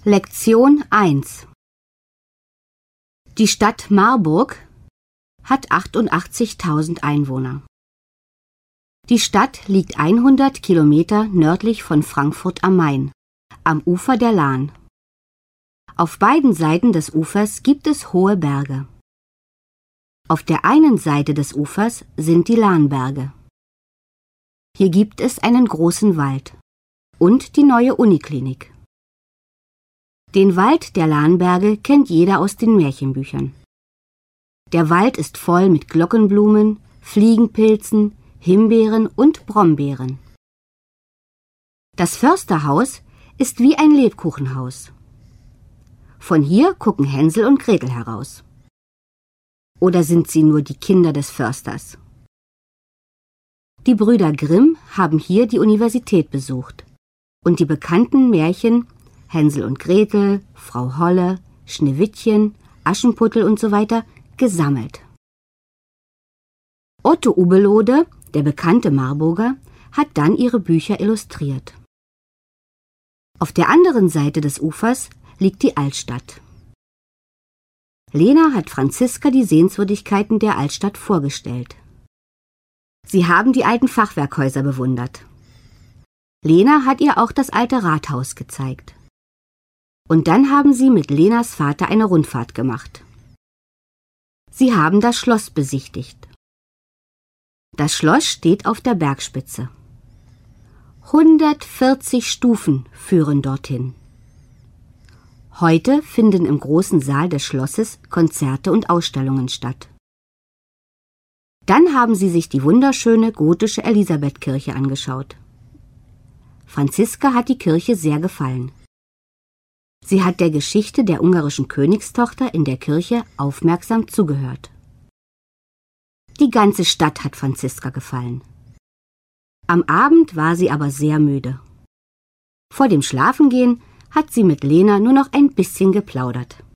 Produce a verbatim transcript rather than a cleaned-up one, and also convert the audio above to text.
Lektion eins. Die Stadt Marburg hat achtundachtzigtausend Einwohner. Die Stadt liegt hundert Kilometer nördlich von Frankfurt am Main, am Ufer der Lahn. Auf beiden Seiten des Ufers gibt es hohe Berge. Auf der einen Seite des Ufers sind die Lahnberge. Hier gibt es einen großen Wald und die neue Uniklinik. Den Wald der Lahnberge kennt jeder aus den Märchenbüchern. Der Wald ist voll mit Glockenblumen, Fliegenpilzen, Himbeeren und Brombeeren. Das Försterhaus ist wie ein Lebkuchenhaus. Von hier gucken Hänsel und Gretel heraus. Oder sind sie nur die Kinder des Försters? Die Brüder Grimm haben hier die Universität besucht und die bekannten Märchen Hänsel und Gretel, Frau Holle, Schneewittchen, Aschenputtel und so weiter gesammelt. Otto Ubbelohde, der bekannte Marburger, hat dann ihre Bücher illustriert. Auf der anderen Seite des Ufers liegt die Altstadt. Lena hat Franziska die Sehenswürdigkeiten der Altstadt vorgestellt. Sie haben die alten Fachwerkhäuser bewundert. Lena hat ihr auch das alte Rathaus gezeigt. Und dann haben sie mit Lenas Vater eine Rundfahrt gemacht. Sie haben das Schloss besichtigt. Das Schloss steht auf der Bergspitze. hundertvierzig Stufen führen dorthin. Heute finden im großen Saal des Schlosses Konzerte und Ausstellungen statt. Dann haben sie sich die wunderschöne gotische Elisabethkirche angeschaut. Franziska hat die Kirche sehr gefallen. Sie hat der Geschichte der ungarischen Königstochter in der Kirche aufmerksam zugehört. Die ganze Stadt hat Franziska gefallen. Am Abend war sie aber sehr müde. Vor dem Schlafengehen hat sie mit Lena nur noch ein bisschen geplaudert.